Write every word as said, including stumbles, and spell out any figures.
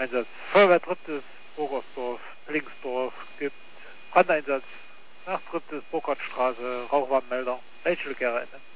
Einsatz Feuerwehr drittes Burgersdorf, Linksdorf, gibt Brandeinsatz nach drittes Burkhardtstraße, Rauchwarnmelder. Welche Ende?